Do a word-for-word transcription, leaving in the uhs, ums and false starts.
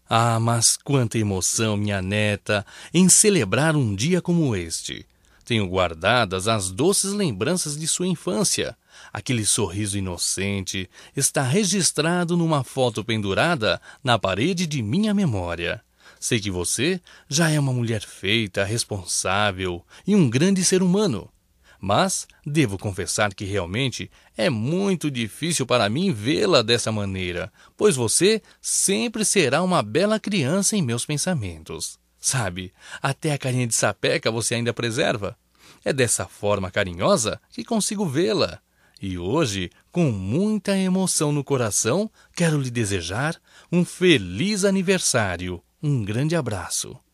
Ah, mas quanta emoção, minha neta, em celebrar um dia como este. Tenho guardadas as doces lembranças de sua infância. Aquele sorriso inocente está registrado numa foto pendurada na parede de minha memória. Sei que você já é uma mulher feita, responsável e um grande ser humano. Mas devo confessar que realmente é muito difícil para mim vê-la dessa maneira, pois você sempre será uma bela criança em meus pensamentos. Sabe, até a carinha de sapeca você ainda preserva. É dessa forma carinhosa que consigo vê-la. E hoje, com muita emoção no coração, quero lhe desejar um feliz aniversário. Um grande abraço.